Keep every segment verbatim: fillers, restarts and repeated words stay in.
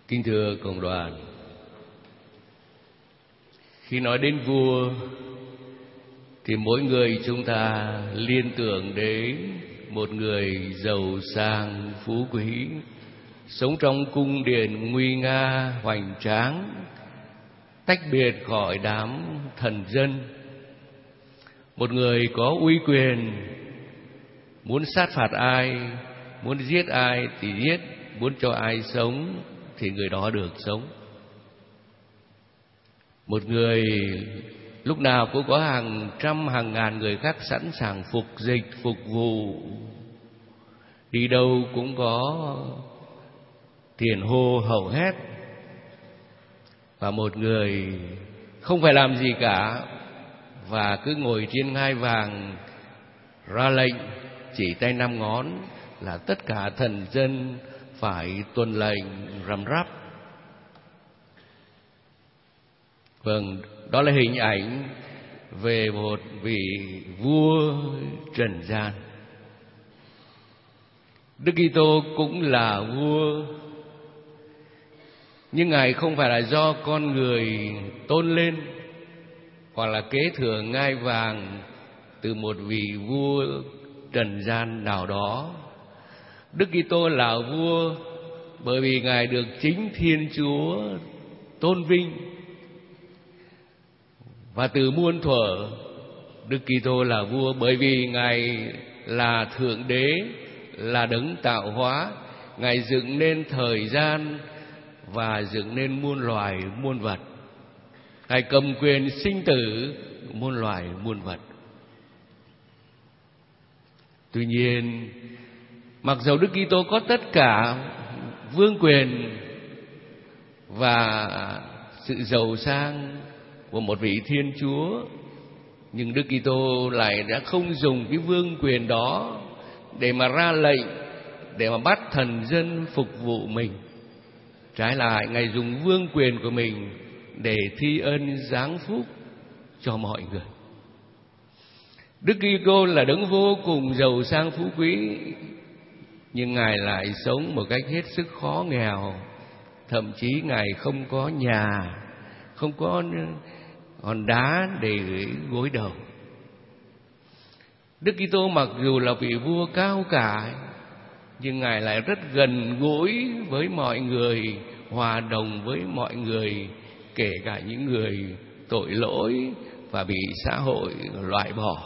Kính thưa cộng đoàn, khi nói đến vua thì mỗi người chúng ta liên tưởng đến một người giàu sang phú quý, sống trong cung điện nguy nga hoành tráng, tách biệt khỏi đám thần dân. Một người có uy quyền, muốn sát phạt ai, muốn giết ai thì giết, muốn cho ai sống thì người đó được sống. Một người lúc nào cũng có hàng trăm hàng ngàn người khác sẵn sàng phục dịch, phục vụ, đi đâu cũng có tiền hô hậu hét. Và một người không phải làm gì cả và cứ ngồi trên ngai vàng ra lệnh chỉ tay năm ngón là tất cả thần dân phải tuân lệnh răm rắp. Vâng, đó là hình ảnh về một vị vua trần gian. Đức Kitô cũng là vua, nhưng Ngài không phải là do con người tôn lên hoặc là kế thừa ngai vàng từ một vị vua trần gian nào đó. Đức Kitô là vua bởi vì Ngài được chính Thiên Chúa tôn vinh. Và từ muôn thuở, Đức Kitô là vua bởi vì Ngài là Thượng Đế, là đấng tạo hóa. Ngài dựng nên thời gian và dựng nên muôn loài muôn vật. Ngài cầm quyền sinh tử muôn loài muôn vật. Tuy nhiên, mặc dầu Đức Kitô có tất cả vương quyền và sự giàu sang của một vị Thiên Chúa, nhưng Đức Kitô lại đã không dùng cái vương quyền đó để mà ra lệnh, để mà bắt thần dân phục vụ mình. Trái lại, Ngài dùng vương quyền của mình để thi ân giáng phúc cho mọi người. Đức Kitô là đấng vô cùng giàu sang phú quý, nhưng Ngài lại sống một cách hết sức khó nghèo. Thậm chí Ngài không có nhà, không có hòn đá để gối đầu. Đức Kitô mặc dù là vị vua cao cả, nhưng Ngài lại rất gần gũi với mọi người, hòa đồng với mọi người, kể cả những người tội lỗi và bị xã hội loại bỏ.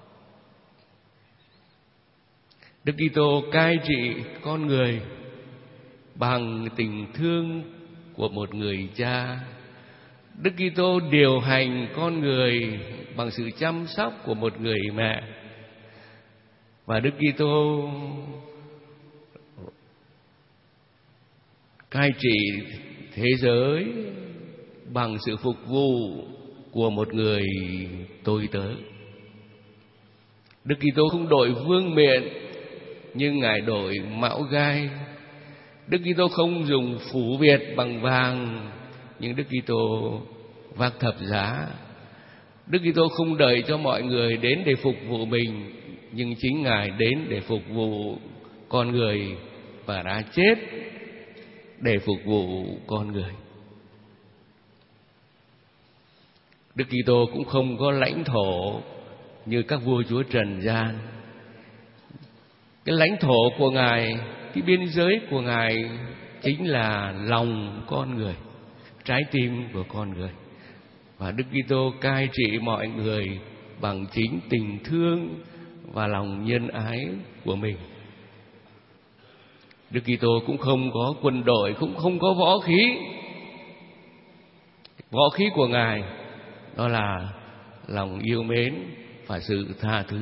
Đức Kitô cai trị con người bằng tình thương của một người cha. Đức Kitô điều hành con người bằng sự chăm sóc của một người mẹ. Và Đức Kitô cai trị thế giới bằng sự phục vụ của một người tôi tớ. Đức Kitô không đội vương miện, nhưng Ngài đội mão gai. Đức Kitô không dùng phủ Việt bằng vàng, nhưng Đức Kitô vác thập giá. Đức Kitô không đợi cho mọi người đến để phục vụ mình, nhưng chính Ngài đến để phục vụ con người và đã chết để phục vụ con người. Đức Kitô cũng không có lãnh thổ như các vua chúa trần gian. Cái lãnh thổ của Ngài, cái biên giới của Ngài chính là lòng con người, trái tim của con người. Và Đức Kitô cai trị mọi người bằng chính tình thương và lòng nhân ái của mình. Đức Kitô cũng không có quân đội, cũng không có võ khí. Võ khí của Ngài đó là lòng yêu mến và sự tha thứ.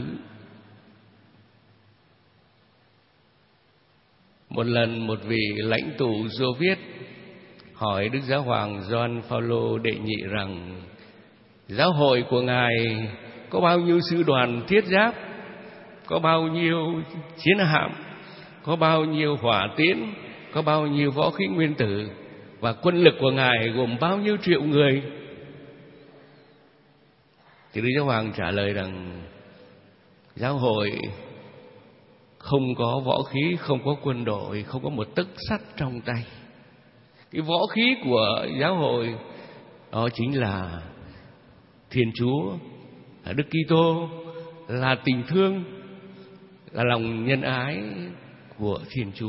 Một lần một vị lãnh tụ Xô Viết hỏi Đức Giáo hoàng Gioan Phaolô đệ nhị rằng giáo hội của Ngài có bao nhiêu sư đoàn thiết giáp, có bao nhiêu chiến hạm, có bao nhiêu hỏa tiễn, có bao nhiêu võ khí nguyên tử, và quân lực của Ngài gồm bao nhiêu triệu người. Thì Đức Giáo hoàng trả lời rằng giáo hội không có võ khí, không có quân đội, không có một tấc sắt trong tay. Cái võ khí của giáo hội đó chính là Thiên Chúa, là Đức Kitô, là tình thương, là lòng nhân ái của Thiên Chúa.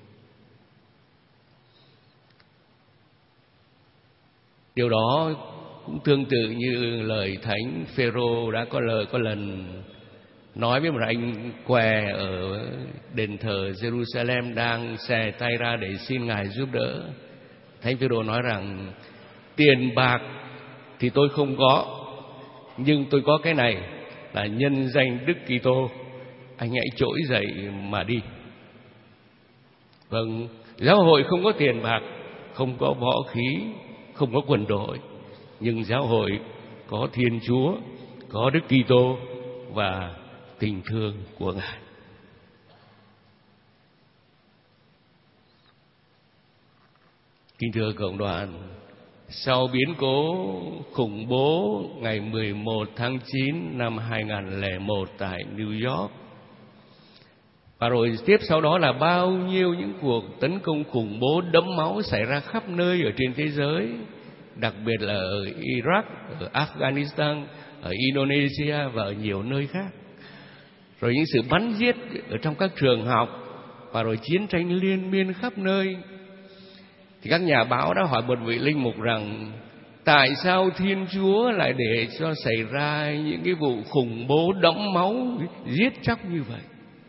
Điều đó cũng tương tự như lời Thánh Phêrô đã có lời có lần nói với một anh què ở đền thờ Jerusalem đang xòe tay ra để xin Ngài giúp đỡ. Thánh Phêrô nói rằng: tiền bạc thì tôi không có, nhưng tôi có cái này là nhân danh Đức Kitô, anh hãy trỗi dậy mà đi. Vâng, giáo hội không có tiền bạc, không có võ khí, không có quân đội, nhưng giáo hội có Thiên Chúa, có Đức Kitô và tình thương của Ngài. Kính thưa cộng đoàn, sau biến cố khủng bố ngày mười một tháng chín năm hai nghìn không trăm lẻ một tại New York, và rồi tiếp sau đó là bao nhiêu những cuộc tấn công khủng bố đẫm máu xảy ra khắp nơi ở trên thế giới, đặc biệt là ở Iraq, ở Afghanistan, ở Indonesia và ở nhiều nơi khác. Rồi những sự bắn giết ở trong các trường học, và rồi chiến tranh liên miên khắp nơi. Thì các nhà báo đã hỏi một vị linh mục rằng: tại sao Thiên Chúa lại để cho xảy ra những cái vụ khủng bố đẫm máu, giết chóc như vậy?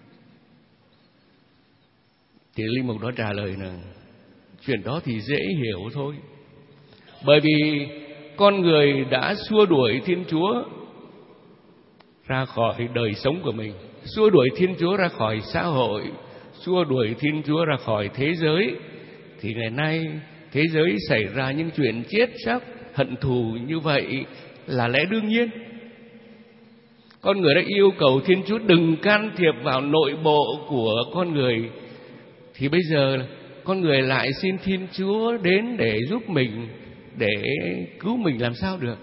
Thì linh mục đó trả lời rằng: chuyện đó thì dễ hiểu thôi. Bởi vì con người đã xua đuổi Thiên Chúa ra khỏi đời sống của mình, xua đuổi Thiên Chúa ra khỏi xã hội, xua đuổi Thiên Chúa ra khỏi thế giới. Thì ngày nay thế giới xảy ra những chuyện chết chóc, hận thù như vậy là lẽ đương nhiên. Con người đã yêu cầu Thiên Chúa đừng can thiệp vào nội bộ của con người, thì bây giờ con người lại xin Thiên Chúa đến để giúp mình, để cứu mình làm sao được.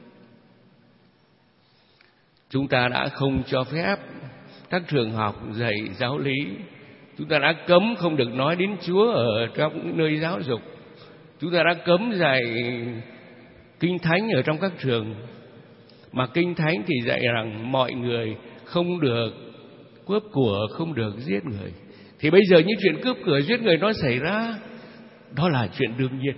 Chúng ta đã không cho phép các trường học dạy giáo lý. Chúng ta đã cấm không được nói đến Chúa ở trong nơi giáo dục. Chúng ta đã cấm dạy Kinh Thánh ở trong các trường. Mà Kinh Thánh thì dạy rằng mọi người không được cướp của, không được giết người. Thì bây giờ những chuyện cướp của, giết người nó xảy ra, đó là chuyện đương nhiên.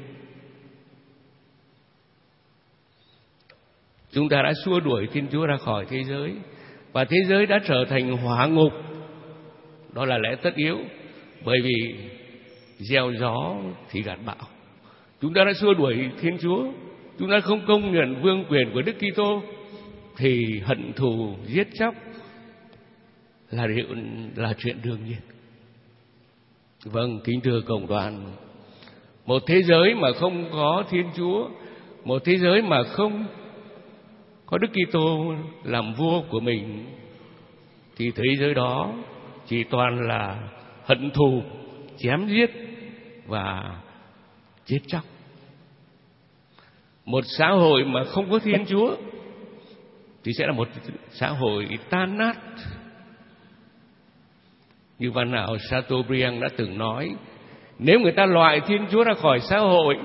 Chúng ta đã xua đuổi Thiên Chúa ra khỏi thế giới, và thế giới đã trở thành hỏa ngục. Đó là lẽ tất yếu. Bởi vì gieo gió thì gặt bão. Chúng ta đã xua đuổi Thiên Chúa, chúng ta không công nhận vương quyền của Đức Kitô, thì hận thù giết chóc là điều, là chuyện đương nhiên. Vâng, kính thưa cộng đoàn, một thế giới mà không có Thiên Chúa, một thế giới mà không có Đức Kitô làm vua của mình, thì thế giới đó chỉ toàn là hận thù, chém giết và chết chóc. Một xã hội mà không có Thiên Chúa thì sẽ là một xã hội tan nát. Như văn hào Chateaubriand đã từng nói, nếu người ta loại Thiên Chúa ra khỏi xã hội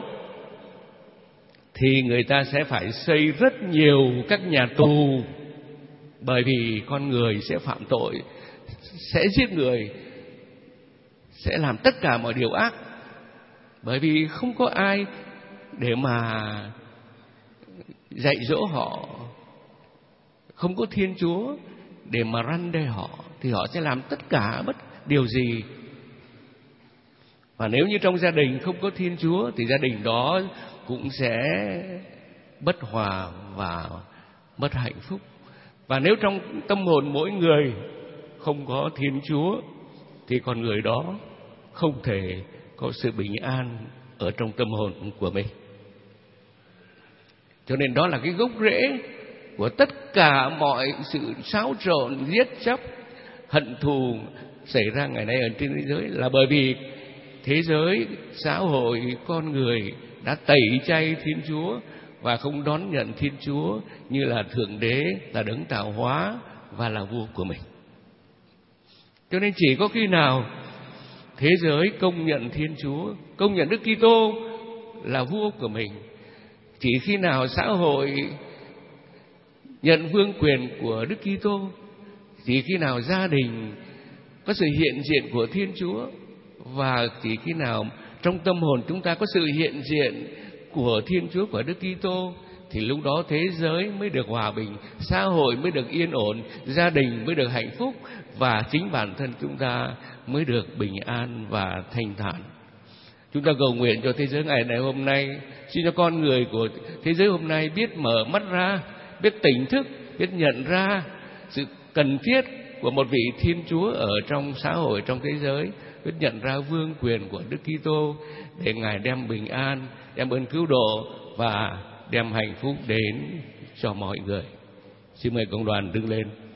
thì người ta sẽ phải xây rất nhiều các nhà tù, bởi vì con người sẽ phạm tội, sẽ giết người, sẽ làm tất cả mọi điều ác, bởi vì không có ai để mà dạy dỗ họ, không có Thiên Chúa để mà răn đe họ, thì họ sẽ làm tất cả bất điều gì. Và nếu như trong gia đình không có Thiên Chúa thì gia đình đó cũng sẽ bất hòa và mất hạnh phúc. Và nếu trong tâm hồn mỗi người không có Thiên Chúa thì con người đó không thể có sự bình an ở trong tâm hồn của mình. Cho nên đó là cái gốc rễ của tất cả mọi sự xáo trộn, giết chóc, hận thù xảy ra ngày nay ở trên thế giới, là bởi vì thế giới, xã hội, con người đã tẩy chay Thiên Chúa và không đón nhận Thiên Chúa như là Thượng Đế, là đấng tạo hóa và là vua của mình. Cho nên chỉ có khi nào thế giới công nhận Thiên Chúa, công nhận Đức Kitô, là vua của mình. Chỉ khi nào xã hội nhận vương quyền của Đức Kitô, chỉ khi nào gia đình có sự hiện diện của Thiên Chúa, và chỉ khi nào trong tâm hồn chúng ta có sự hiện diện của Thiên Chúa, của Đức Kitô, thì lúc đó thế giới mới được hòa bình, xã hội mới được yên ổn, gia đình mới được hạnh phúc, và chính bản thân chúng ta mới được bình an và thanh thản. Chúng ta cầu nguyện cho thế giới ngày này hôm nay, xin cho con người của thế giới hôm nay biết mở mắt ra, biết tỉnh thức, biết nhận ra sự cần thiết của một vị Thiên Chúa ở trong xã hội, trong thế giới, biết nhận ra vương quyền của Đức Kitô để Ngài đem bình an, đem ơn cứu độ và đem hạnh phúc đến cho mọi người. Xin mời cộng đoàn đứng lên.